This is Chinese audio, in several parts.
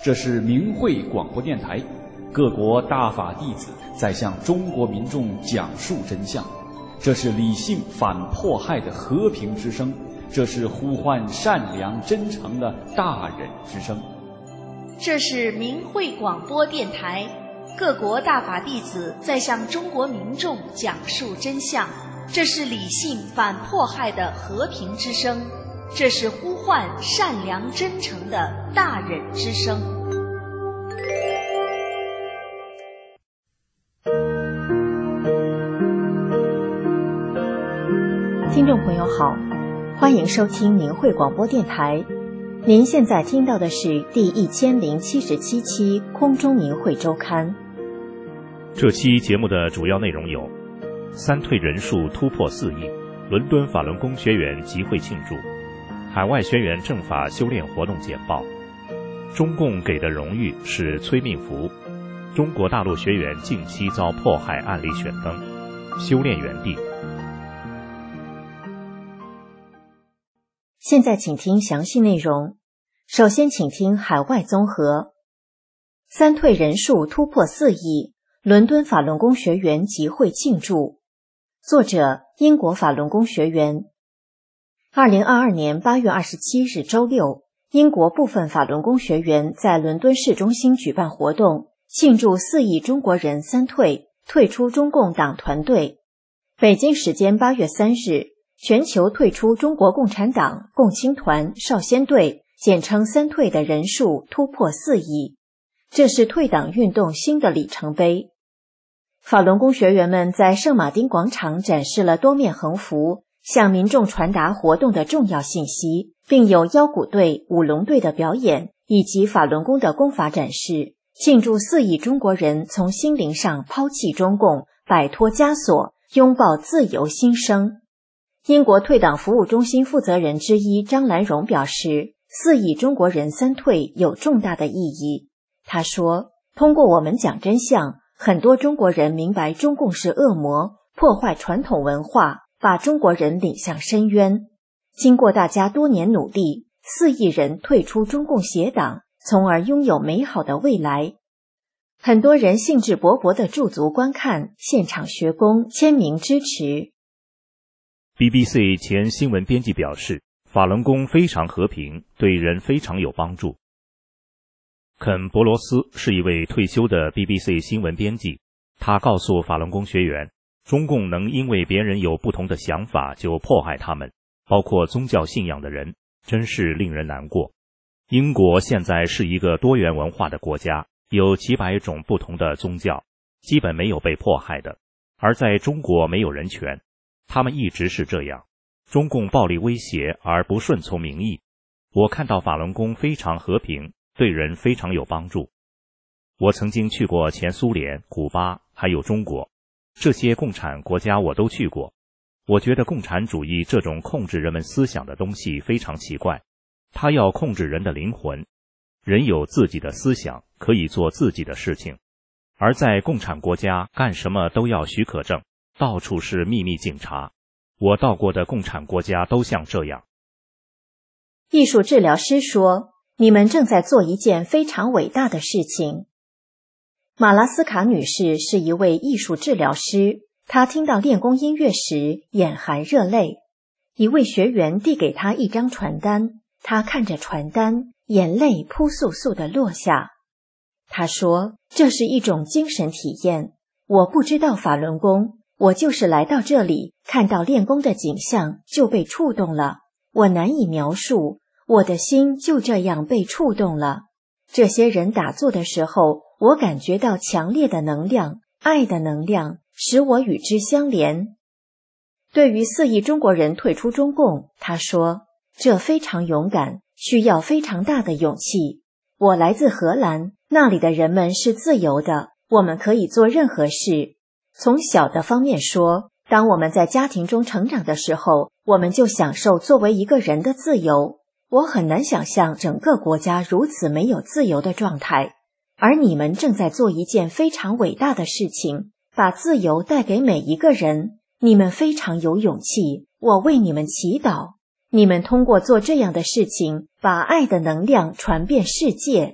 这是明慧广播电台，各国大法弟子在向中国民众讲述真相。这是理性反迫害的和平之声，这是呼唤善良真诚的大忍之声。 这是明慧广播电台，各国大法弟子在向中国民众讲述真相。这是理性反迫害的和平之声，这是呼唤善良真诚的大忍之声。 听众朋友好，欢迎收听明慧广播电台。您现在听到的是第1077期空中明慧周刊。 这期节目的主要内容有：三退人数突破4亿，伦敦法轮功学员集会庆祝，海外学员正法修炼活动简报，中共给的荣誉是催命符，中国大陆学员近期遭迫害案例选登，修炼园地。 现在请听详细内容。首先请听海外综合。三退人数突破4亿，伦敦法轮功学员集会庆祝。作者：英国法轮功学员。2022年8月27日周六，英国部分法轮功学员在伦敦市中心举办活动，庆祝4亿中国人三退，退出中共党团队。北京时间8月3日，全球退出中国共产党、共青团、少先队，简称三退的人数突破4亿，这是退党运动新的里程碑。法轮功学员们在圣马丁广场展示了多面横幅，向民众传达活动的重要信息，并有腰鼓队、舞龙队的表演，以及法轮功的功法展示，庆祝4亿中国人从心灵上抛弃中共，摆脱枷锁，拥抱自由新生。英国退党服务中心负责人之一张兰荣表示，4亿中国人三退有重大的意义。他说，通过我们讲真相，很多中国人明白中共是恶魔，破坏传统文化，把中国人领向深渊。经过大家多年努力，4亿人退出中共邪党，从而拥有美好的未来。很多人兴致勃勃地驻足观看，现场学功，签名支持。 BBC 前新闻编辑表示，法轮功非常和平，对人非常有帮助。肯·博罗斯是一位退休的 BBC 新闻编辑，他告诉法轮功学员，中共能因为别人有不同的想法就迫害他们，包括宗教信仰的人，真是令人难过。英国现在是一个多元文化的国家，有几百种不同的宗教，基本没有被迫害的，而在中国没有人权，他们一直是这样。中共暴力威胁而不顺从民意。我看到法轮功非常和平，对人非常有帮助。我曾经去过前苏联、古巴，还有中国，这些共产国家我都去过。我觉得共产主义这种控制人们思想的东西非常奇怪，它要控制人的灵魂。人有自己的思想，可以做自己的事情，而在共产国家干什么都要许可证，到处是秘密警察。我到过的共产国家都像这样。 艺术治疗师说，你们正在做一件非常伟大的事情。马拉斯卡女士是一位艺术治疗师，她听到练功音乐时眼含热泪。一位学员递给她一张传单，她看着传单，眼泪扑簌簌地落下。她说，这是一种精神体验，我不知道法轮功，我就是来到这里，看到练功的景象就被触动了，我难以描述，我的心就这样被触动了。这些人打坐的时候，我感觉到强烈的能量，爱的能量，使我与之相连。对于4亿中国人退出中共，他说，这非常勇敢，需要非常大的勇气。我来自荷兰，那里的人们是自由的，我们可以做任何事。从小的方面说，当我们在家庭中成长的时候，我们就享受作为一个人的自由。我很难想象整个国家如此没有自由的状态，而你们正在做一件非常伟大的事情，把自由带给每一个人。你们非常有勇气，我为你们祈祷。你们通过做这样的事情，把爱的能量传遍世界。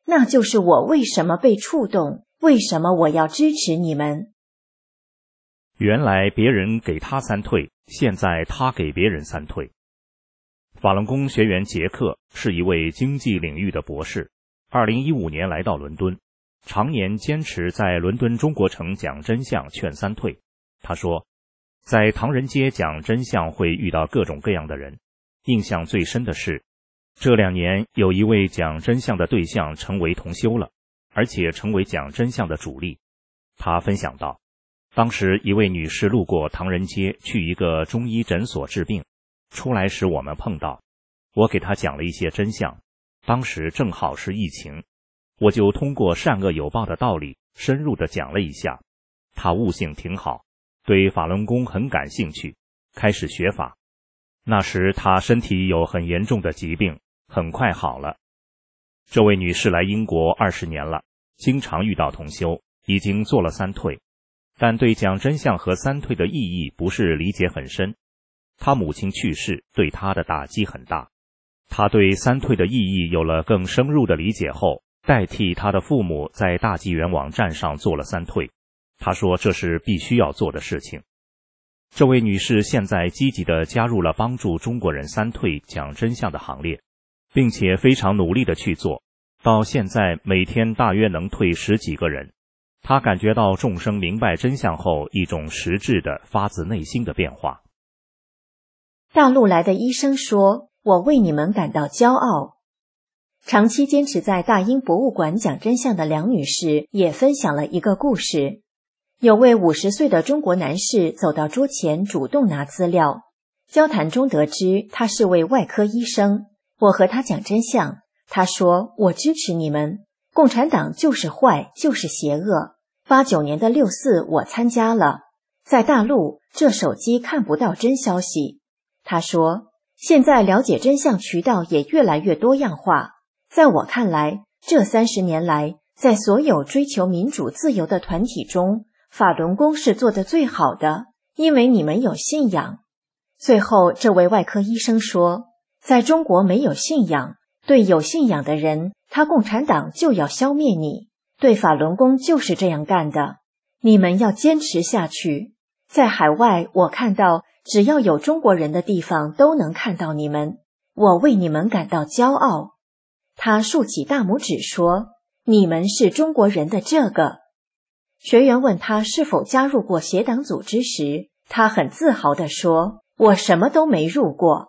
那就是我为什么被触动，为什么我要支持你们。 原来别人给他3退，现在他给别人3退。法轮功学员杰克是一位经济领域的博士，2015年来到伦敦，常年坚持在伦敦中国城讲真相劝3退。他说，在唐人街讲真相会遇到各种各样的人，印象最深的是，这2年有一位讲真相的对象成为同修了，而且成为讲真相的主力。他分享道，当时一位女士路过唐人街去一个中医诊所治病，出来时我们碰到，我给她讲了一些真相，当时正好是疫情，我就通过善恶有报的道理深入地讲了一下，她悟性挺好，对法轮功很感兴趣，开始学法。那时她身体有很严重的疾病，很快好了。这位女士来英国20年了，经常遇到同修，已经做了3退，但对讲真相和3退的意义不是理解很深。她母亲去世对她的打击很大，她对3退的意义有了更深入的理解后，代替她的父母在大纪元网站上做了3退。她说这是必须要做的事情。这位女士现在积极地加入了帮助中国人3退讲真相的行列，并且非常努力地去做，到现在每天大约能退10几个人。她感觉到众生明白真相后一种实质的发自内心的变化。 大陆来的医生说，我为你们感到骄傲。长期坚持在大英博物馆讲真相的梁女士也分享了一个故事。有位50岁的中国男士走到桌前主动拿资料，交谈中得知他是位外科医生。我和他讲真相，他说我支持你们，共产党就是坏，就是邪恶。89年的6四我参加了，在大陆这手机看不到真消息。他说，现在了解真相渠道也越来越多样化。在我看来，这30年来，在所有追求民主自由的团体中，法轮功是做得最好的，因为你们有信仰。最后，这位外科医生说，在中国没有信仰，对有信仰的人，他共产党就要消灭你。对法轮功就是这样干的，你们要坚持下去。在海外，我看到只要有中国人的地方都能看到你们，我为你们感到骄傲。他竖起大拇指说，你们是中国人的这个。学员问他是否加入过邪党组织时，他很自豪地说，我什么都没入过。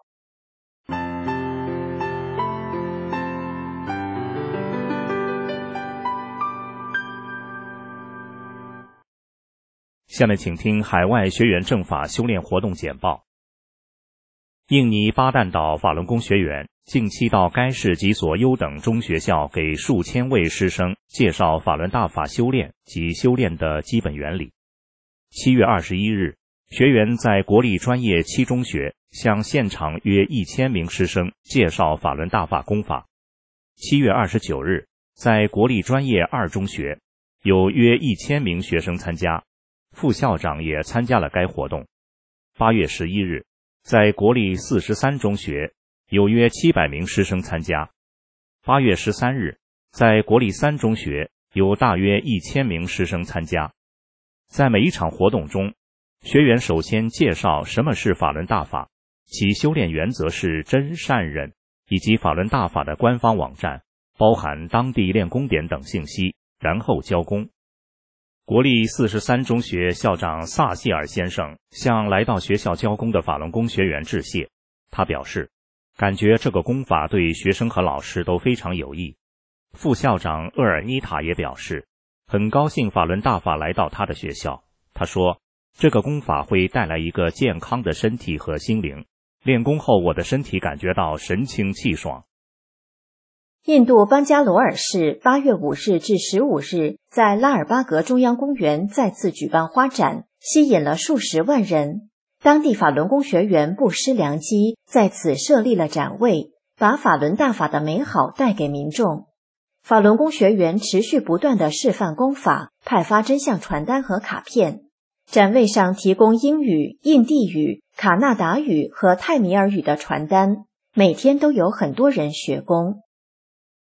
下面请听海外学员正法修炼活动简报。印尼巴旦岛法轮功学员近期到该市几所优等中学校给数千位师生介绍法轮大法修炼及修炼的基本原理。7月21日，学员在国立专业7中学向现场约1000名师生介绍法轮大法功法。7月29日，在国立专业2中学有约1000名学生参加，副校长也参加了该活动。8月11日，在国立43中学有约700名师生参加。8月13日，在国立3中学有大约1000名师生参加。在每一场活动中，学员首先介绍什么是法轮大法，其修炼原则是真善忍，以及法轮大法的官方网站，包含当地练功点等信息，然后教功。国立43中学校长萨希尔先生向来到学校教功的法轮功学员致谢。他表示，感觉这个功法对学生和老师都非常有益。副校长厄尔妮塔也表示，很高兴法轮大法来到他的学校。他说，这个功法会带来一个健康的身体和心灵。练功后，我的身体感觉到神清气爽。 印度班加罗尔市8月5日至15日在拉尔巴格中央公园再次举办花展，吸引了数十万人。当地法轮功学员不失良机，在此设立了展位，把法轮大法的美好带给民众。法轮功学员持续不断地示范功法，派发真相传单和卡片。展位上提供英语、印地语、卡纳达语和泰米尔语的传单，每天都有很多人学功。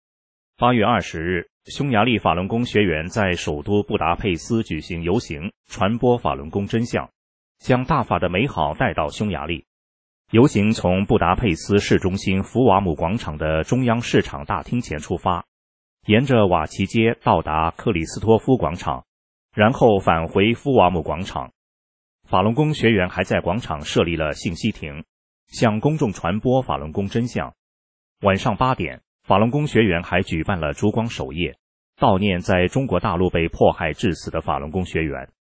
8月20日，匈牙利法轮功学员在首都布达佩斯举行游行，传播法轮功真相，将大法的美好带到匈牙利。游行从布达佩斯市中心福瓦姆广场的中央市场大厅前出发，沿着瓦齐街到达克里斯托夫广场，然后返回福瓦姆广场。法轮功学员还在广场设立了信息亭，向公众传播法轮功真相。晚上8点，法轮功学员还举办了烛光守夜，悼念在中国大陆被迫害致死的法轮功学员。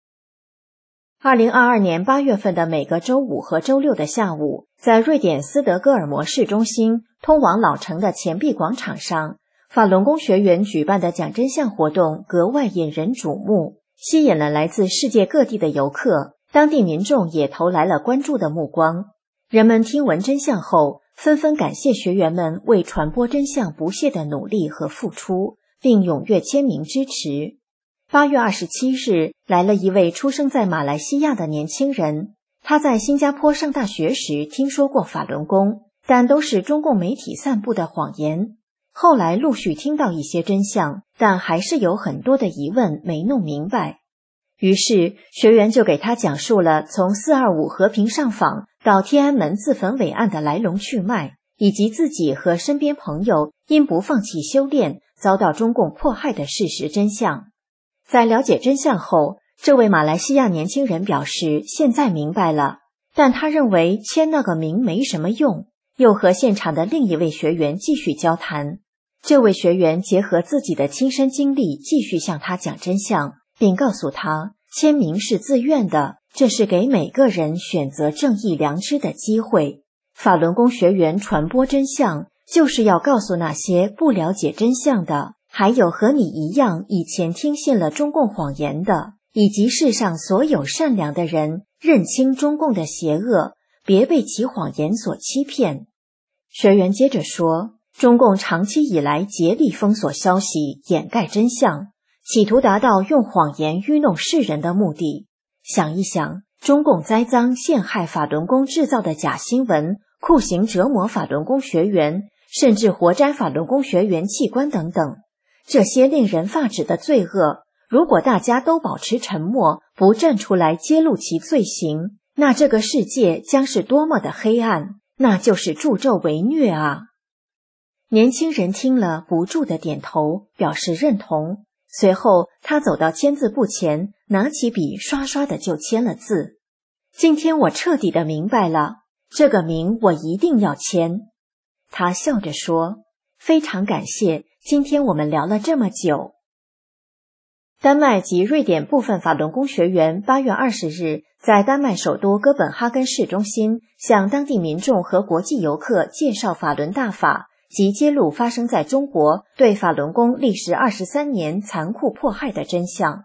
2022年8月份的每个周五和周六的下午，在瑞典斯德哥尔摩市中心通往老城的钱币广场上，法轮功学员举办的讲真相活动格外引人瞩目，吸引了来自世界各地的游客，当地民众也投来了关注的目光。人们听闻真相后，纷纷感谢学员们为传播真相不懈的努力和付出，并踊跃签名支持。8月27日，来了一位出生在马来西亚的年轻人。他在新加坡上大学时听说过法轮功，但都是中共媒体散布的谎言。后来陆续听到一些真相，但还是有很多的疑问没弄明白。于是学员就给他讲述了从425和平上访到天安门自焚伟案的来龙去脉，以及自己和身边朋友因不放弃修炼遭到中共迫害的事实真相。在了解真相后，这位马来西亚年轻人表示现在明白了，但他认为签那个名没什么用，又和现场的另一位学员继续交谈。这位学员结合自己的亲身经历继续向他讲真相，并告诉他签名是自愿的，这是给每个人选择正义良知的机会。法轮功学员传播真相，就是要告诉那些不了解真相的，还有和你一样以前听信了中共谎言的，以及世上所有善良的人，认清中共的邪恶，别被其谎言所欺骗。学员接着说，中共长期以来竭力封锁消息，掩盖真相，企图达到用谎言愚弄世人的目的。想一想，中共栽赃陷害法轮功制造的假新闻，酷刑折磨法轮功学员，甚至活摘法轮功学员器官等等，这些令人发指的罪恶，如果大家都保持沉默，不站出来揭露其罪行，那这个世界将是多么的黑暗，那就是助纣为虐啊！年轻人听了不住地点头，表示认同。随后他走到签字簿前，拿起笔刷刷的就签了字。今天我彻底的明白了，这个名我一定要签。他笑着说，非常感谢，今天我们聊了这么久。丹麦及瑞典部分法轮功学员8月20日在丹麦首都哥本哈根市中心向当地民众和国际游客介绍法轮大法及揭露发生在中国对法轮功历时23年残酷迫害的真相。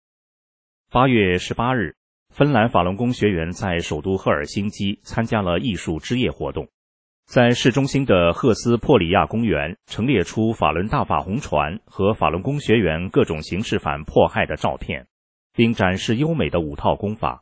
8月18日，芬兰法轮功学员在首都赫尔辛基参加了艺术之夜活动，在市中心的赫斯珀里亚公园陈列出法轮大法红船和法轮功学员各种形式反迫害的照片，并展示优美的5套功法。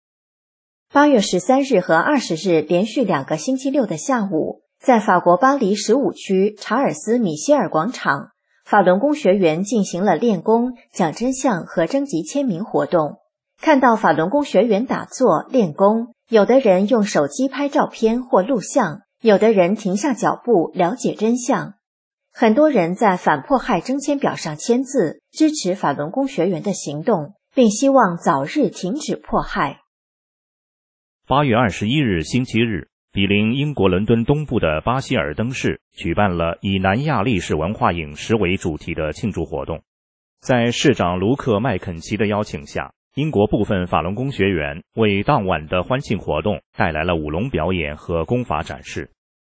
8月13日和20日连续2个星期六的下午，在法国巴黎15区查尔斯·米歇尔广场，法轮功学员进行了练功、讲真相和征集签名活动。看到法轮功学员打坐练功，有的人用手机拍照片或录像，有的人停下脚步了解真相。很多人在反迫害征签表上签字，支持法轮功学员的行动，并希望早日停止迫害。 8月21日星期日，毗邻英国伦敦东部的巴希尔登市举办了以南亚历史文化饮食为主题的庆祝活动。在市长卢克·麦肯齐的邀请下，英国部分法轮功学员为当晚的欢庆活动带来了舞龙表演和功法展示。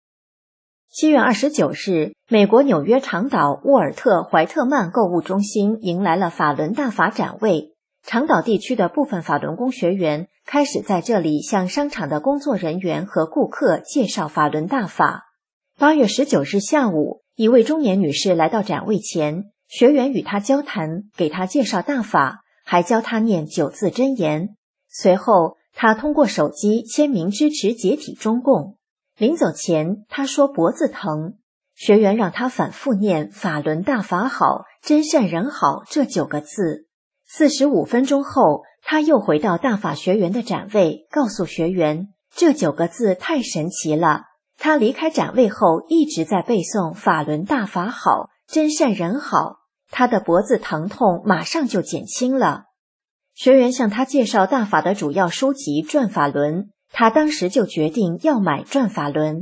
7月29日，美国纽约长岛沃尔特·怀特曼购物中心迎来了法轮大法展位。长岛地区的部分法轮功学员开始在这里向商场的工作人员和顾客介绍法轮大法。8月19日下午，一位中年女士来到展位前，学员与她交谈，给她介绍大法，还教她念9字真言。随后，她通过手机签名支持解体中共。临走前，她说脖子疼。 学员让他反复念法轮大法好，真善人好这9个字。45分钟后，他又回到大法学员的展位，告诉学员这9个字太神奇了。他离开展位后一直在背诵法轮大法好，真善人好，他的脖子疼痛马上就减轻了。学员向他介绍大法的主要书籍《转法轮》，他当时就决定要买《转法轮》。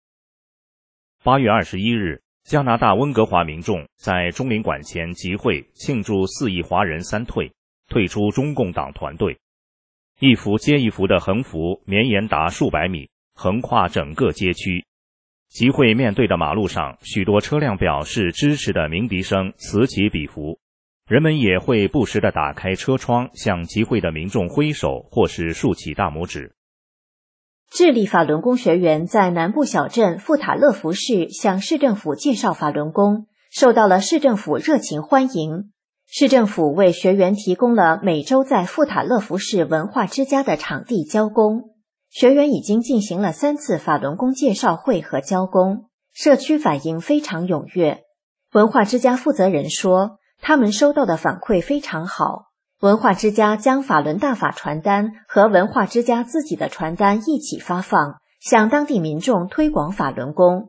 8月21日，加拿大温哥华民众在中领馆前集会庆祝4亿华人三退出中共党团队。一幅接一幅的横幅绵延达数百米，横跨整个街区。集会面对的马路上，许多车辆表示支持的鸣笛声此起彼伏，人们也会不时地打开车窗向集会的民众挥手或是竖起大拇指。 智利法轮功学员在南部小镇富塔勒福市向市政府介绍法轮功，受到了市政府热情欢迎。市政府为学员提供了每周在富塔勒福市文化之家的场地教功。学员已经进行了3次法轮功介绍会和教功，社区反应非常踊跃。文化之家负责人说，他们收到的反馈非常好。文化之家将法轮大法传单和文化之家自己的传单一起发放，向当地民众推广法轮功。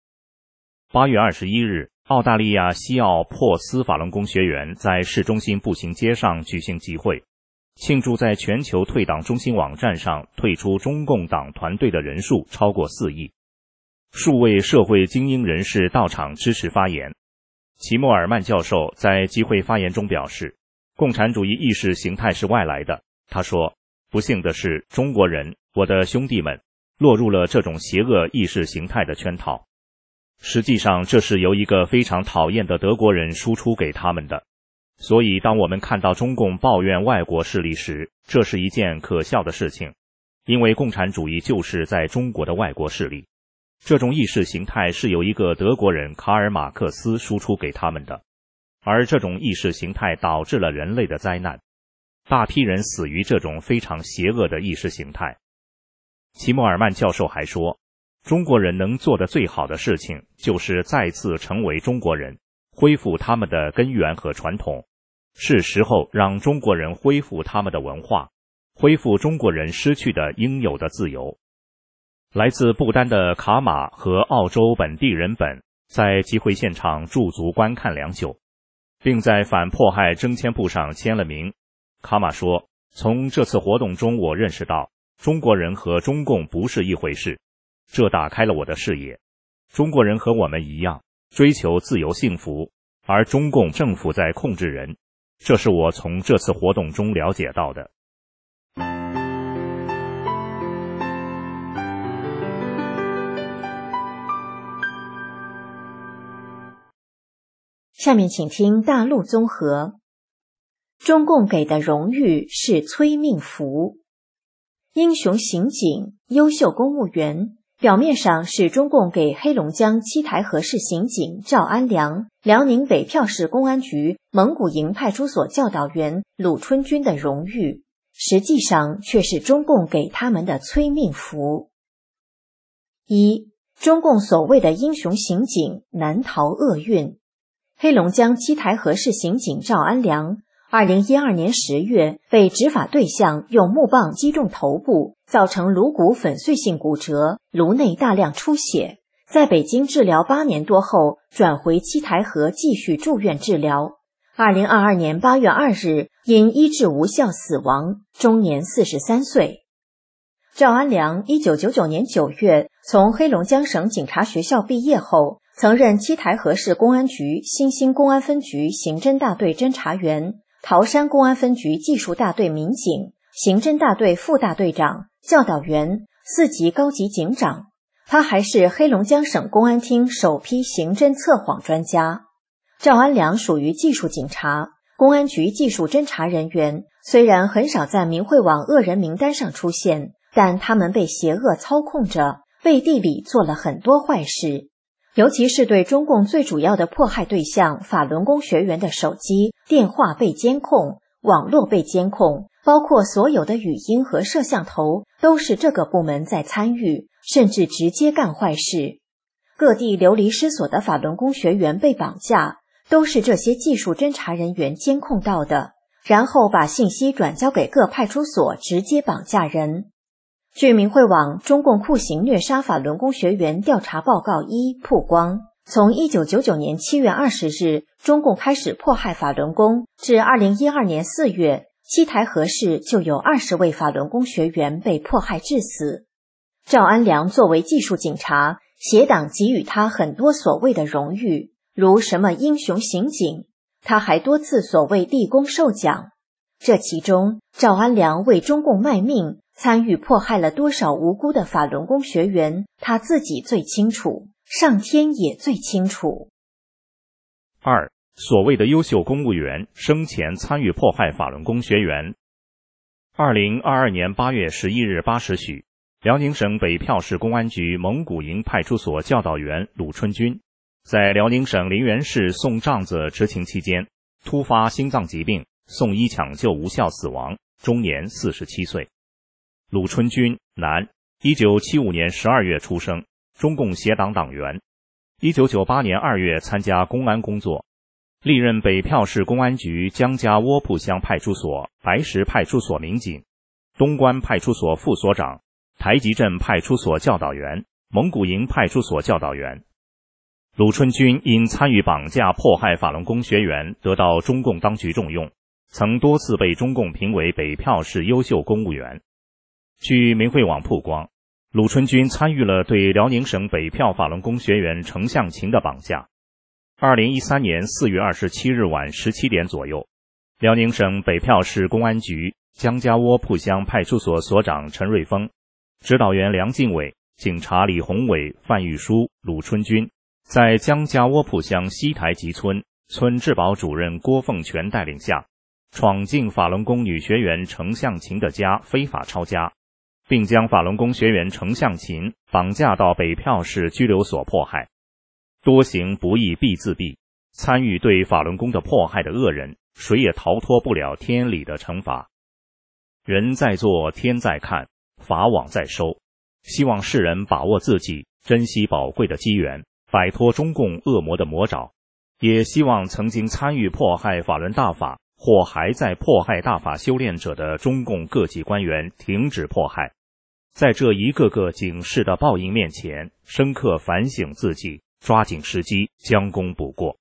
8月21日，澳大利亚西澳珀斯法轮功学员在市中心步行街上举行集会，庆祝在全球退党中心网站上退出中共党团队的人数超过4亿。数位社会精英人士到场支持发言。齐默尔曼教授在集会发言中表示，共产主义意识形态是外来的。他说，不幸的是，中国人，我的兄弟们，落入了这种邪恶意识形态的圈套。实际上，这是由一个非常讨厌的德国人输出给他们的。所以当我们看到中共抱怨外国势力时，这是一件可笑的事情，因为共产主义就是在中国的外国势力。这种意识形态是由一个德国人卡尔马克思输出给他们的，而这种意识形态导致了人类的灾难，大批人死于这种非常邪恶的意识形态。齐默尔曼教授还说，中国人能做的最好的事情就是再次成为中国人，恢复他们的根源和传统。是时候让中国人恢复他们的文化，恢复中国人失去的应有的自由。来自不丹的卡马和澳洲本地人本在集会现场驻足观看良久，并在反迫害征签簿上签了名。卡马说，从这次活动中我认识到，中国人和中共不是一回事，这打开了我的视野。中国人和我们一样，追求自由幸福，而中共政府在控制人，这是我从这次活动中了解到的。 下面请听大陆综合。中共给的荣誉是催命符。英雄刑警、优秀公务员，表面上是中共给黑龙江七台河市刑警赵安良、辽宁北票市公安局蒙古营派出所教导员鲁春军的荣誉，实际上却是中共给他们的催命符。一、中共所谓的英雄刑警难逃厄运。黑龙江七台河市刑警赵安良2012年10月被执法对象用木棒击中头部，造成颅骨粉碎性骨折，颅内大量出血，在北京治疗8年多后转回七台河继续住院治疗。2022年8月2日因医治无效死亡，终年43岁。赵安良1999年9月从黑龙江省警察学校毕业后，曾任七台河市公安局新兴公安分局刑侦大队侦查员、桃山公安分局技术大队民警、刑侦大队副大队长、教导员、4级高级警长。他还是黑龙江省公安厅首批刑侦测谎专家。赵安良属于技术警察，公安局技术侦查人员，虽然很少在明慧网恶人名单上出现，但他们被邪恶操控着，背地里做了很多坏事。尤其是对中共最主要的迫害对象法轮功学员的手机、电话被监控，网络被监控，包括所有的语音和摄像头，都是这个部门在参与，甚至直接干坏事。 各地流离失所的法轮功学员被绑架，都是这些技术侦查人员监控到的，然后把信息转交给各派出所，直接绑架人。据明慧网中共酷刑虐杀法轮功学员调查报告1曝光，从1999年7月20日中共开始迫害法轮功，至2012年4月，七台河市就有20位法轮功学员被迫害致死。赵安良作为技术警察，协党给予他很多所谓的荣誉，如什么英雄刑警，他还多次所谓立功受奖。这其中，赵安良为中共卖命，参与迫害了多少无辜的法轮功学员，他自己最清楚，上天也最清楚。 2. 所谓的优秀公务员生前参与迫害法轮功学员。2022年8月11日8时许，辽宁省北票市公安局蒙古营派出所教导员鲁春军在辽宁省临源市送帐子执勤期间，突发心脏疾病，送医抢救无效死亡，终年47岁。鲁春军，男，1975年12月出生，中共协党党员。1998年2月参加公安工作，历任北票市公安局江家窝铺乡派出所、白石派出所民警、东关派出所副所长、台集镇派出所教导员、蒙古营派出所教导员。鲁春军因参与绑架迫害法轮功学员，得到中共当局重用，曾多次被中共评为北票市优秀公务员。据明慧网曝光，鲁春军参与了对辽宁省北票法轮功学员程向琴的绑架。2013年4月27日晚17点左右，辽宁省北票市公安局江家窝铺乡派出所所长陈瑞峰、指导员梁进伟、警察李宏伟、范玉书、鲁春军在江家窝铺乡西台集村村治保主任郭凤全带领下，闯进法轮功女学员程向琴的家，非法抄家，并将法轮功学员程向琴绑架到北票市拘留所迫害。多行不义必自毙，参与对法轮功的迫害的恶人，谁也逃脱不了天理的惩罚。人在做，天在看，法网在收。希望世人把握自己，珍惜宝贵的机缘，摆脱中共恶魔的魔爪。也希望曾经参与迫害法轮大法或还在迫害大法修炼者的中共各级官员停止迫害，在这一个个警示的报应面前，深刻反省自己，抓紧时机，将功补过。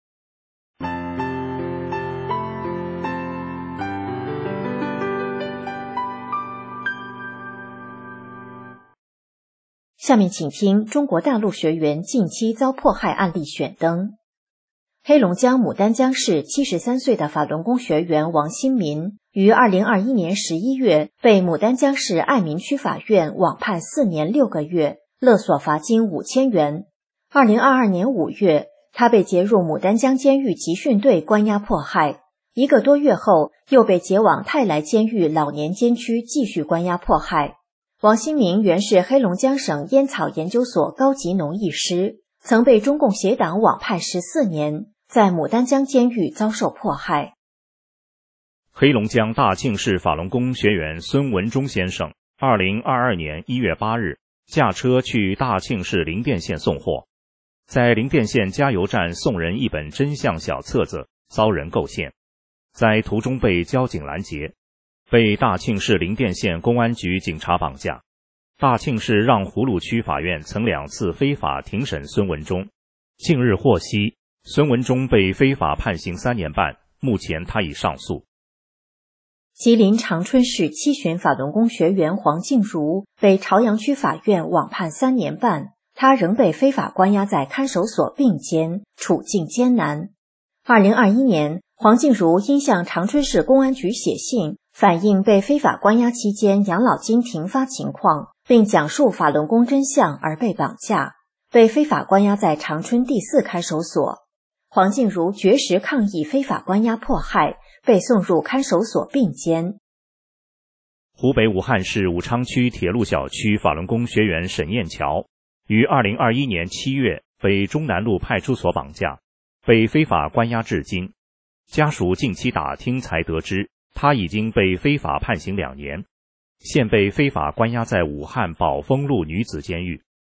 下面请听中国大陆学员近期遭迫害案例选灯。黑龙江牡丹江市73岁的法轮功学员王新民于2021年11月被牡丹江市爱民区法院网判4年6个月，勒索罚金5000元。2022年5月，他被劫入牡丹江监狱集训队关押迫害，1个多月后又被劫往泰来监狱老年监区继续关押迫害。王新民原是黑龙江省烟草研究所高级农艺师，曾被中共协党网判14年，在牡丹江监狱遭受迫害。 黑龙江大庆市法轮功学员孙文忠先生2022年1月8日驾车去大庆市灵甸县送货，在灵甸县加油站送人一本真相小册子，遭人构陷，在途中被交警拦截，被大庆市灵甸县公安局警察绑架。大庆市让葫芦区法院曾2次非法庭审孙文忠，近日获悉，孙文忠被非法判刑3年半，目前他已上诉。 吉林长春市7旬法轮功学员黄静茹被朝阳区法院网判3年半，她仍被非法关押在看守所并监，处境艰难。2021年，黄静茹因向长春市公安局写信，反映被非法关押期间养老金停发情况，并讲述法轮功真相而被绑架，被非法关押在长春第4看守所。黄静茹绝食抗议非法关押迫害，被送入看守所并监。 湖北武汉市武昌区铁路小区法轮功学员沈艳桥于2021年7月被中南路派出所绑架，被非法关押至今。家属近期打听才得知，他已经被非法判刑2年，现被非法关押在武汉宝丰路女子监狱。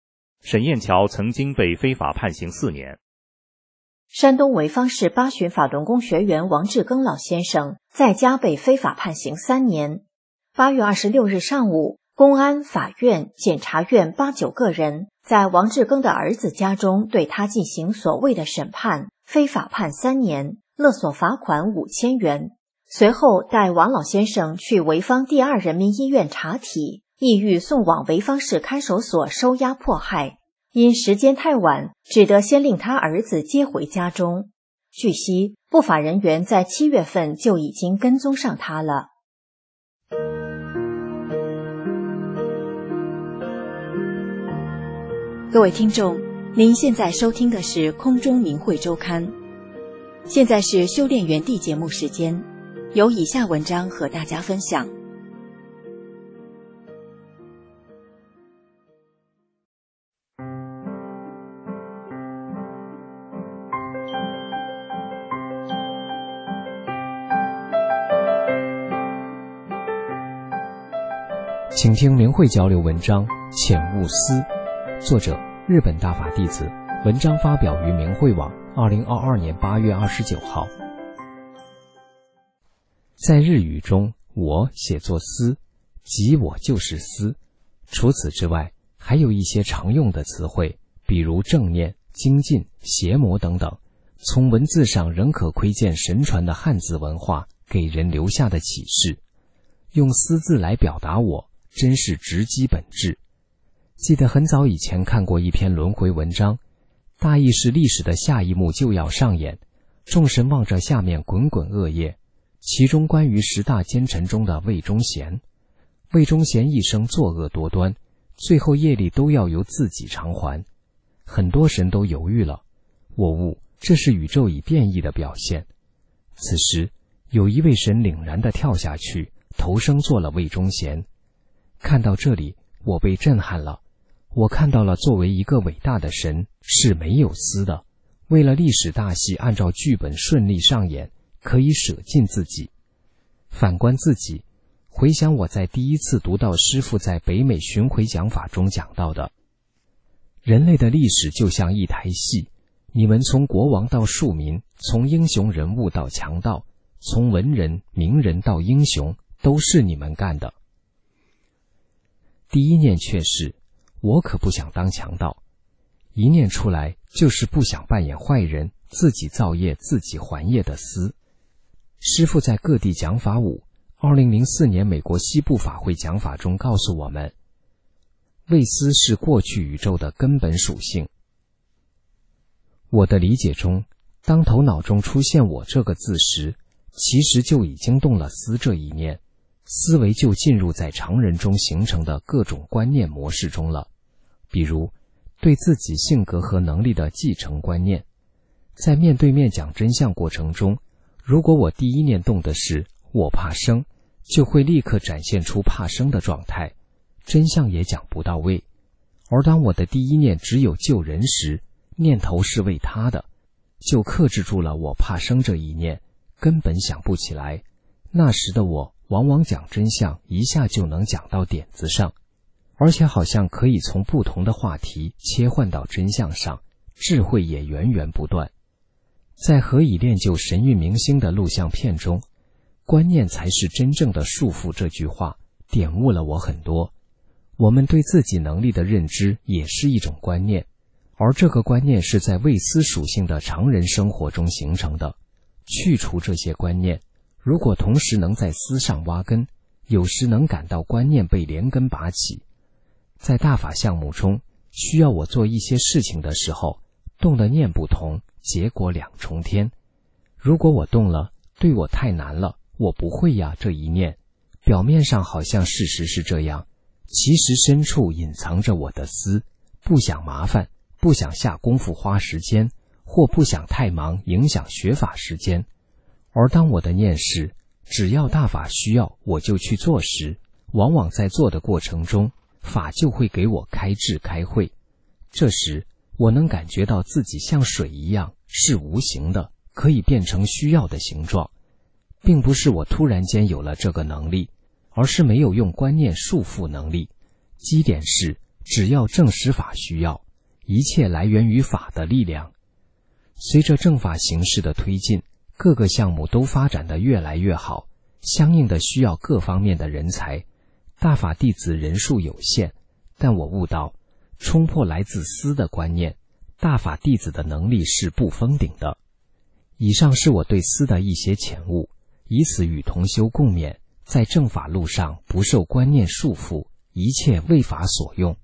沈燕桥曾经被非法判刑4年。 山东潍坊市8巡法轮功学员王志庚老先生在家被非法判刑3年。8月26日上午，公安、法院、检察院8、9个人在王志庚的儿子家中对他进行所谓的审判，非法判3年，勒索罚款5000元。随后带王老先生去潍坊第2人民医院查体，意欲送往潍坊市看守所收押迫害。因时间太晚，只得先令他儿子接回家中。据悉，不法人员在7月份就已经跟踪上他了。各位听众，您现在收听的是空中明慧周刊。现在是修炼园地节目时间，有以下文章和大家分享。 请听明慧交流文章《浅悟思》，作者日本大法弟子，文章发表于明慧网2022年8月29号。在日语中，我写作思，即我就是思。除此之外，还有一些常用的词汇，比如正念、精进、邪魔等等，从文字上仍可窥见神传的汉字文化给人留下的启示。用思字来表达我，真是直击本质。记得很早以前看过一篇轮回文章，大意是历史的下一幕就要上演，众神望着下面滚滚恶业，其中关于10大奸臣中的魏忠贤。魏忠贤一生作恶多端，最后业力都要由自己偿还。很多神都犹豫了，我悟这是宇宙已变异的表现。此时有一位神凛然地跳下去，投生做了魏忠贤。看到这里，我被震撼了。我看到了作为一个伟大的神是没有私的，为了历史大戏按照剧本顺利上演，可以舍尽自己。反观自己，回想我在第一次读到师父在北美巡回讲法中讲到的，人类的历史就像一台戏，你们从国王到庶民，从英雄人物到强盗，从文人、名人到英雄，都是你们干的。第一念却是，我可不想当强盗。一念出来就是不想扮演坏人，自己造业自己还业的思。师父在各地讲法2004年美国西部法会讲法中告诉我们，畏思是过去宇宙的根本属性。我的理解中，当头脑中出现我这个字时，其实就已经动了思这一念，思维就进入在常人中形成的各种观念模式中了。比如对自己性格和能力的继承观念。在面对面讲真相过程中，如果我第一念动的是我怕生，就会立刻展现出怕生的状态，真相也讲不到位。而当我的第一念只有救人时，念头是为他的，就克制住了我怕生这一念，根本想不起来。那时的我往往讲真相一下就能讲到点子上，而且好像可以从不同的话题切换到真相上，智慧也源源不断。在何以练就神韵明星的录像片中，观念才是真正的束缚这句话点悟了我很多。我们对自己能力的认知也是一种观念，而这个观念是在未思属性的常人生活中形成的。去除这些观念，如果同时能在思上挖根，有时能感到观念被连根拔起。在大法项目中，需要我做一些事情的时候，动的念不同，结果两重天。如果我动了，对我太难了，我不会呀，这一念，表面上好像事实是这样，其实深处隐藏着我的思，不想麻烦，不想下功夫花时间，或不想太忙影响学法时间。而当我的念是只要大法需要我就去做时，往往在做的过程中，法就会给我开智开慧。这时我能感觉到自己像水一样，是无形的，可以变成需要的形状。并不是我突然间有了这个能力，而是没有用观念束缚能力。基点是只要正实法需要， 一切来源于法的力量。随着正法形势的推进，各个项目都发展得越来越好，相应的需要各方面的人才。大法弟子人数有限，但我悟到，冲破来自私的观念，大法弟子的能力是不封顶的。以上是我对私的一些浅悟，以此与同修共勉，在正法路上不受观念束缚，一切为法所用。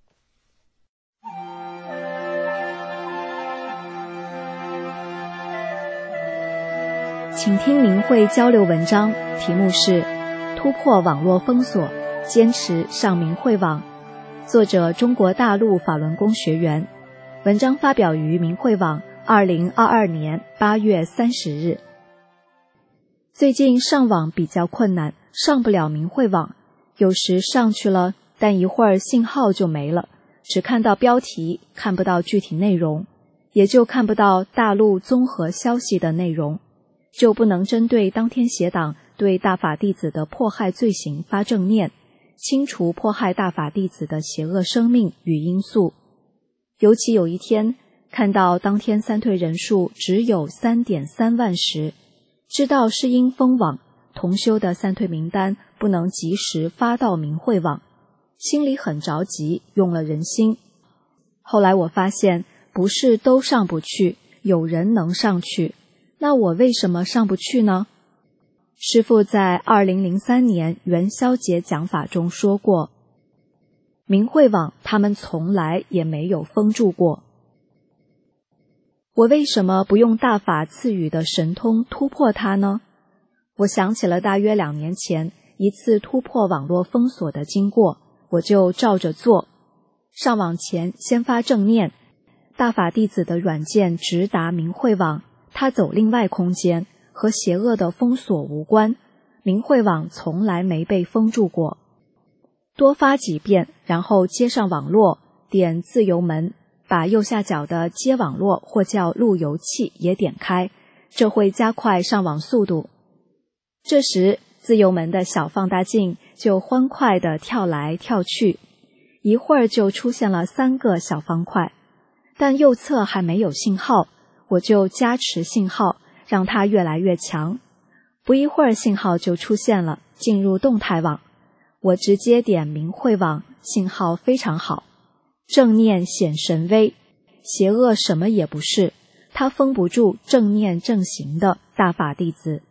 请听明慧交流文章，题目是突破网络封锁，坚持上明慧网，作者中国大陆法轮功学员。文章发表于明慧网2022年8月30日。最近上网比较困难，上不了明慧网，有时上去了，但一会儿信号就没了，只看到标题，看不到具体内容，也就看不到大陆综合消息的内容，就不能针对当天写档对大法弟子的迫害罪行发正念，清除迫害大法弟子的邪恶生命与因素。尤其有一天看到当天三退人数只有 3.3 万时，知道是因封网，同修的三退名单不能及时发到明慧网，心里很着急，用了人心。后来我发现不是都上不去，有人能上去，那我为什么上不去呢？师父在2003年元宵节讲法中说过，明慧网他们从来也没有封住过。我为什么不用大法赐予的神通突破它呢？我想起了大约2年前一次突破网络封锁的经过，我就照着做。上网前先发正念，大法弟子的软件直达明慧网，他走另外空间，和邪恶的封锁无关，明慧网从来没被封住过。多发几遍，然后接上网络，点自由门，把右下角的接网络或叫路由器也点开，这会加快上网速度。这时自由门的小放大镜就欢快地跳来跳去，一会儿就出现了3个小方块，但右侧还没有信号，我就加持信号，让它越来越强。不一会儿信号就出现了，进入动态网。我直接点明慧网，信号非常好。正念显神威，邪恶什么也不是，它封不住正念正行的大法弟子。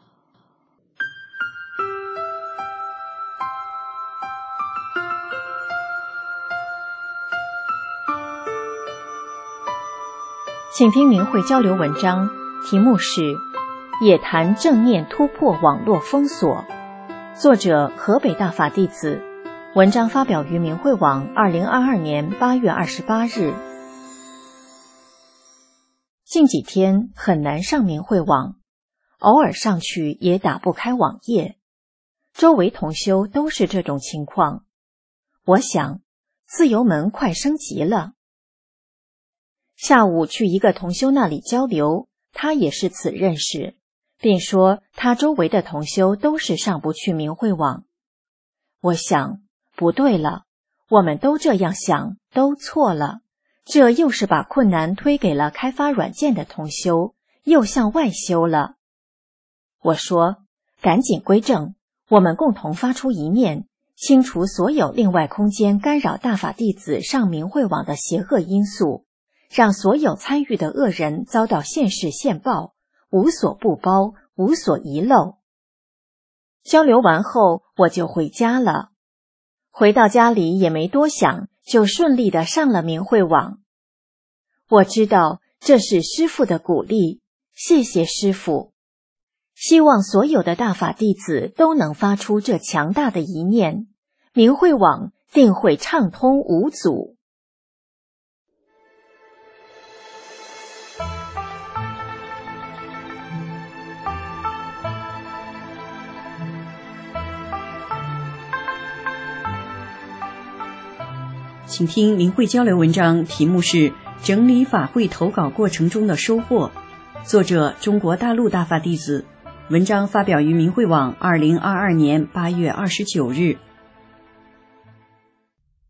请听明慧交流文章，题目是也谈正念突破网络封锁，作者河北大法弟子，文章发表于明慧网2022年8月28日。近几天很难上明慧网，偶尔上去也打不开网页，周围同修都是这种情况。我想自由门快升级了。下午去一个同修那里交流，他也是此认识，并说他周围的同修都是上不去明慧网。我想不对了，我们都这样想，都错了，这又是把困难推给了开发软件的同修，又向外修了。我说赶紧归正，我们共同发出一念，清除所有另外空间干扰大法弟子上明慧网的邪恶因素，让所有参与的恶人遭到现世现报，无所不包，无所遗漏。交流完后我就回家了，回到家里也没多想，就顺利地上了明慧网。我知道这是师父的鼓励，谢谢师父。希望所有的大法弟子都能发出这强大的一念，明慧网定会畅通无阻。 请听明慧交流文章，题目是整理法会投稿过程中的收获，作者中国大陆大法弟子，文章发表于明慧网2022年8月29日。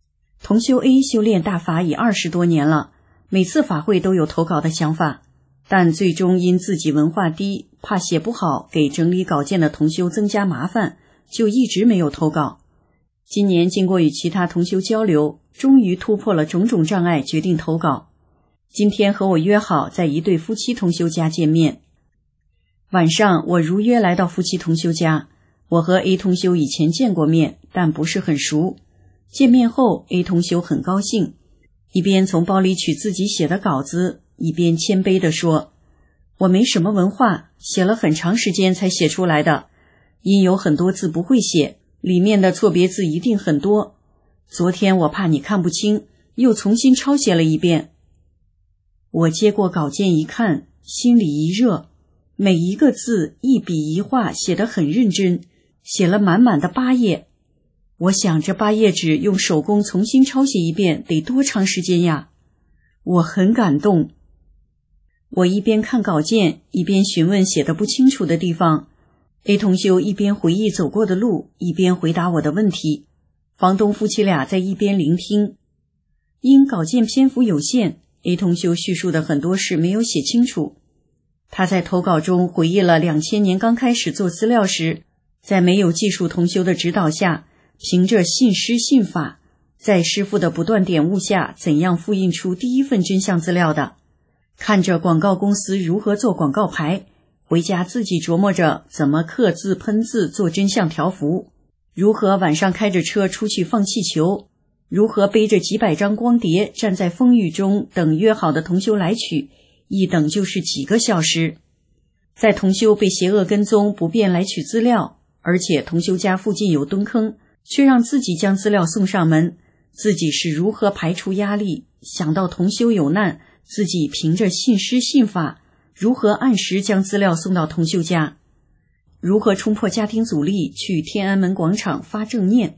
同修 A 修炼大法已20多年了，每次法会都有投稿的想法，但最终因自己文化低，怕写不好给整理稿件的同修增加麻烦，就一直没有投稿。今年经过与其他同修交流，终于突破了种种障碍，决定投稿。今天和我约好在一对夫妻同修家见面。晚上我如约来到夫妻同修家，我和 A 同修以前见过面，但不是很熟。见面后 A 同修很高兴，一边从包里取自己写的稿子，一边谦卑地说，我没什么文化，写了很长时间才写出来的，因有很多字不会写，里面的错别字一定很多。昨天我怕你看不清，又重新抄写了一遍。我接过稿件一看，心里一热，每一个字一笔一画写得很认真，写了满满的8页。我想这8页纸用手工重新抄写一遍得多长时间呀？我很感动。我一边看稿件，一边询问写得不清楚的地方。A 同修一边回忆走过的路，一边回答我的问题。房东夫妻俩在一边聆听。因稿件篇幅有限， A 同修叙述的很多事没有写清楚。他在投稿中回忆了2000年刚开始做资料时，在没有技术同修的指导下，凭着信师信法，在师父的不断点悟下，怎样复印出第一份真相资料的。看着广告公司如何做广告牌，回家自己琢磨着怎么刻字喷字做真相条幅，如何晚上开着车出去放气球，如何背着几百张光碟站在风雨中等约好的同修来取，一等就是几个小时。在同修被邪恶跟踪不便来取资料，而且同修家附近有蹲坑，却让自己将资料送上门，自己是如何排除压力，想到同修有难，自己凭着信师信法，如何按时将资料送到同修家，如何冲破家庭阻力去天安门广场发正念。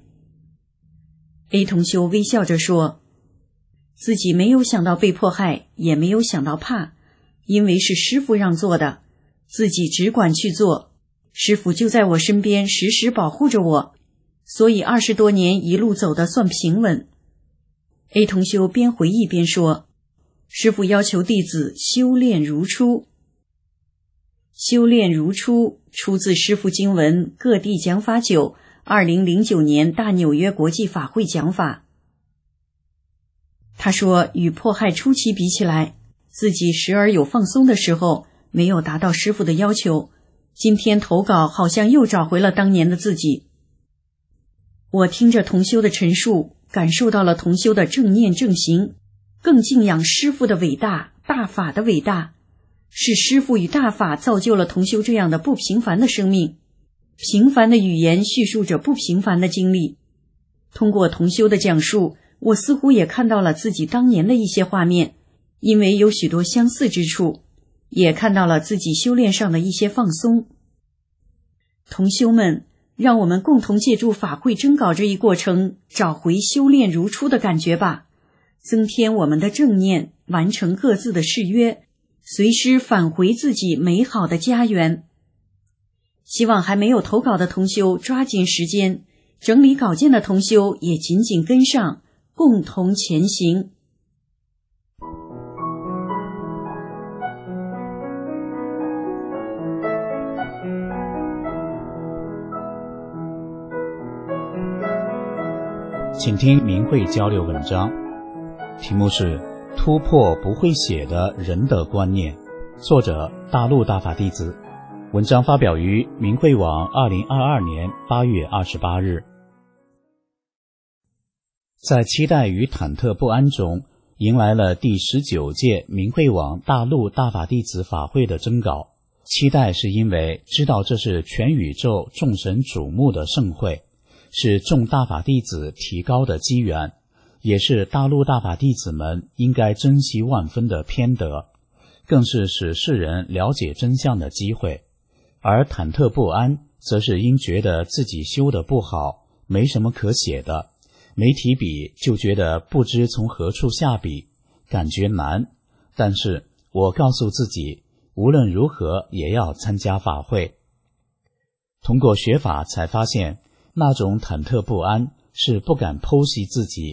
A 同修微笑着说，自己没有想到被迫害，也没有想到怕，因为是师父让做的，自己只管去做，师父就在我身边时时保护着我，所以20多年一路走得算平稳。 A 同修边回忆边说，师父要求弟子修炼如初。修炼如初出自师父经文各地讲法9 2009年大纽约国际法会讲法。他说，与迫害初期比起来，自己时而有放松的时候，没有达到师父的要求，今天投稿好像又找回了当年的自己。我听着同修的陈述，感受到了同修的正念正行，更敬仰师父的伟大，大法的伟大。是师父与大法造就了同修这样的不平凡的生命，平凡的语言叙述着不平凡的经历。通过同修的讲述，我似乎也看到了自己当年的一些画面，因为有许多相似之处，也看到了自己修炼上的一些放松。同修们，让我们共同借助法会征稿这一过程，找回修炼如初的感觉吧，增添我们的正念，完成各自的誓约，随时返回自己美好的家园。希望还没有投稿的同修抓紧时间，整理稿件的同修也紧紧跟上，共同前行。 请听明慧交流文章，题目是突破不会写的人的观念，作者大陆大法弟子，文章发表于明慧网2022年8月28日。在期待与忐忑不安中，迎来了第19届明慧网大陆大法弟子法会的征稿。期待是因为知道这是全宇宙众神瞩目的盛会，是众大法弟子提高的机缘，也是大陆大法弟子们应该珍惜万分的偏德，更是使世人了解真相的机会。而忐忑不安，则是因觉得自己修得不好，没什么可写的，没提笔就觉得不知从何处下笔，感觉难。但是我告诉自己，无论如何也要参加法会。通过学法才发现，那种忐忑不安是不敢剖析自己，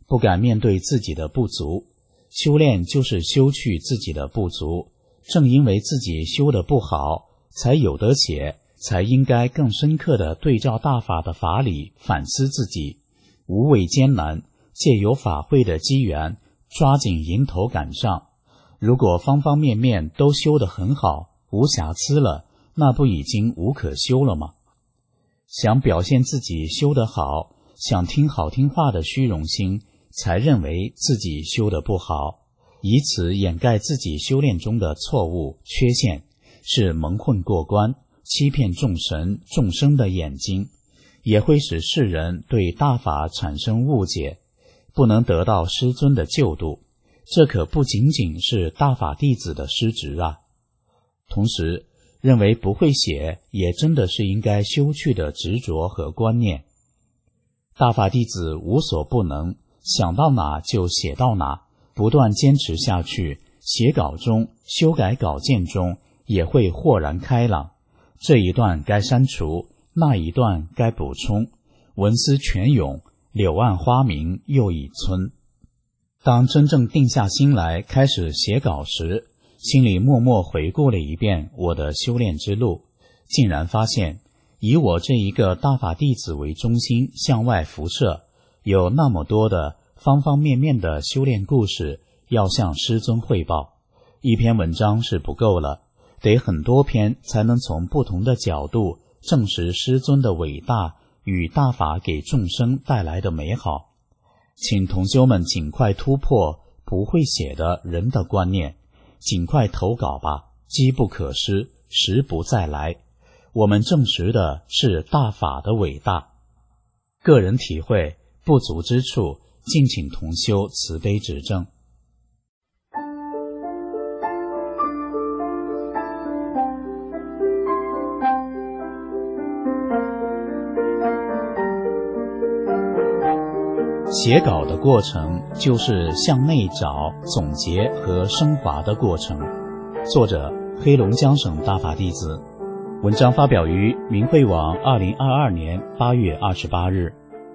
不敢面对自己的不足。修炼就是修去自己的不足，正因为自己修得不好，才有得写，才应该更深刻地对照大法的法理反思自己，无畏艰难，借由法会的机缘，抓紧迎头赶上。如果方方面面都修得很好，无瑕疵了，那不已经无可修了吗？想表现自己修得好，想听好听话的虚荣心，才认为自己修得不好，以此掩盖自己修炼中的错误缺陷，是蒙混过关，欺骗众神众生的眼睛，也会使世人对大法产生误解，不能得到师尊的救度。这可不仅仅是大法弟子的失职啊！同时，认为不会写也真的是应该修去的执着和观念。大法弟子无所不能，想到哪就写到哪，不断坚持下去，写稿中、修改稿件中也会豁然开朗。这一段该删除，那一段该补充，文思泉涌，柳暗花明又一村。当真正定下心来开始写稿时，心里默默回顾了一遍我的修炼之路，竟然发现以我这一个大法弟子为中心向外辐射，有那么多的方方面面的修炼故事要向师尊汇报，一篇文章是不够了，得很多篇才能从不同的角度证实师尊的伟大与大法给众生带来的美好。请同修们尽快突破不会写的人的观念，尽快投稿吧，机不可失，时不再来。我们证实的是大法的伟大。个人体会不足之处，敬请同修慈悲指正。写稿的过程就是向内找、总结和升华的过程。作者黑龙江省大法弟子，文章发表于明慧网2022年8月28日。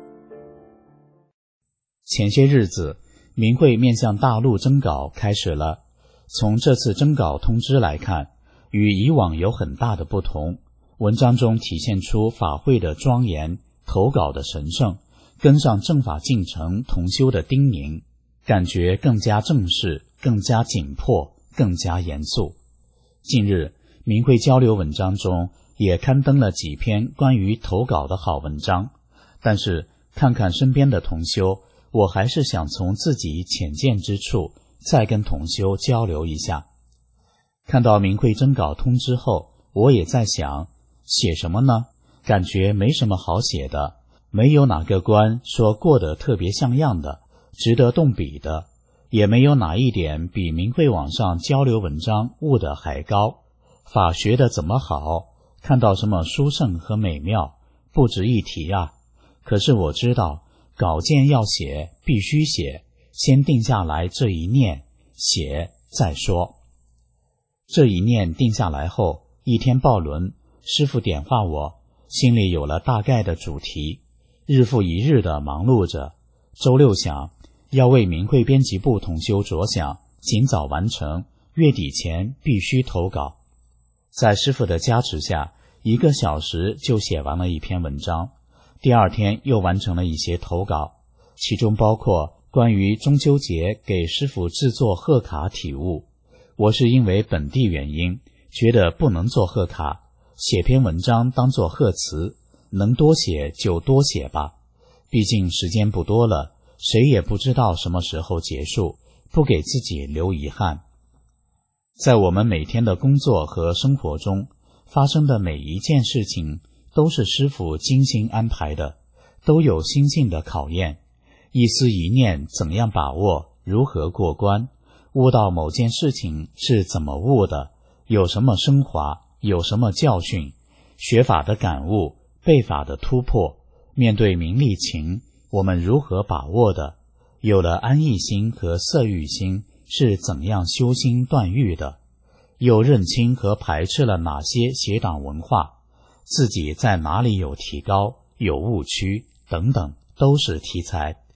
前些日子，明慧面向大陆征稿开始了。从这次征稿通知来看，与以往有很大的不同。文章中体现出法会的庄严，投稿的神圣，跟上正法进程同修的叮咛，感觉更加正式，更加紧迫，更加严肃。近日，明慧交流文章中也刊登了几篇关于投稿的好文章，但是看看身边的同修，我还是想从自己浅见之处再跟同修交流一下。看到明慧征稿通知后，我也在想，写什么呢？感觉没什么好写的，没有哪个官说过得特别像样的，值得动笔的，也没有哪一点比明慧网上交流文章悟得还高。法学的怎么好，看到什么殊胜和美妙，不值一提啊。可是我知道，稿件要写，必须写，先定下来这一念，写再说。这一念定下来后，一天报轮，师父点化我，心里有了大概的主题，日复一日的忙碌着。周六想要为明慧编辑部同修着想，尽早完成，月底前必须投稿。在师父的加持下，1个小时就写完了一篇文章。第二天又完成了一些投稿，其中包括关于中秋节给师父制作贺卡体悟。我是因为本地原因，觉得不能做贺卡，写篇文章当做贺词，能多写就多写吧。毕竟时间不多了，谁也不知道什么时候结束，不给自己留遗憾。在我们每天的工作和生活中，发生的每一件事情都是师父精心安排的，都有心性的考验。一思一念怎样把握，如何过关，悟到某件事情是怎么悟的，有什么升华，有什么教训，学法的感悟，背法的突破，面对名利情，我们如何把握的，有了安逸心和色欲心是怎样修心断欲的，又认清和排斥了哪些邪党文化，自己在哪里有提高，有误区等等，都是题材。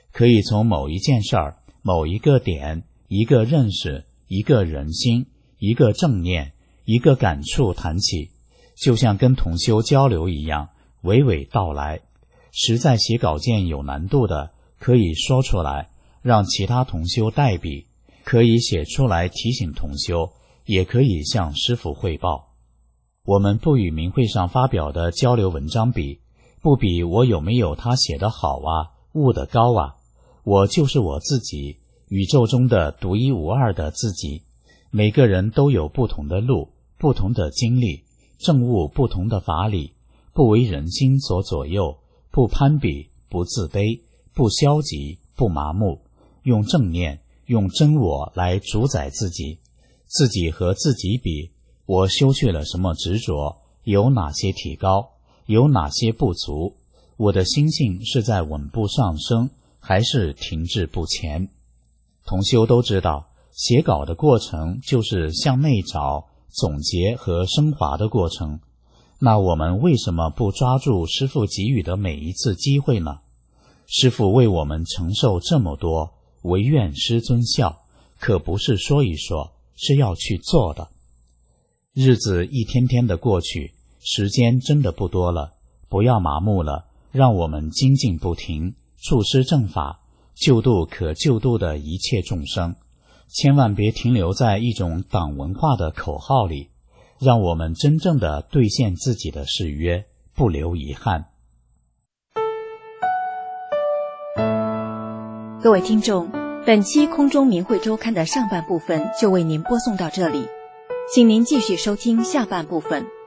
可以从某一件事儿、某一个点、一个认识、一个人心、一个正念、一个感触谈起，就像跟同修交流一样，娓娓道来。实在写稿件有难度的，可以说出来，让其他同修代笔，可以写出来提醒同修，也可以向师父汇报。我们不与明会上发表的交流文章比，不比我有没有他写得好啊，悟得高啊。我就是我自己，宇宙中的独一无二的自己。每个人都有不同的路，不同的经历，证悟不同的法理，不为人心所左右，不攀比，不自卑，不消极，不麻木，用正念，用真我来主宰自己。自己和自己比，我修去了什么执着，有哪些提高，有哪些不足，我的心性是在稳步上升，还是停滞不前。同修都知道，写稿的过程就是向内找、总结和升华的过程。那我们为什么不抓住师父给予的每一次机会呢？师父为我们承受这么多，唯愿师尊孝，可不是说一说，是要去做的。日子一天天的过去，时间真的不多了，不要麻木了，让我们精进不停，处施正法，救度可救度的一切众生。千万别停留在一种党文化的口号里，让我们真正的兑现自己的誓约，不留遗憾。 各位听众，本期空中明慧周刊的上半部分就为您播送到这里，请您继续收听下半部分。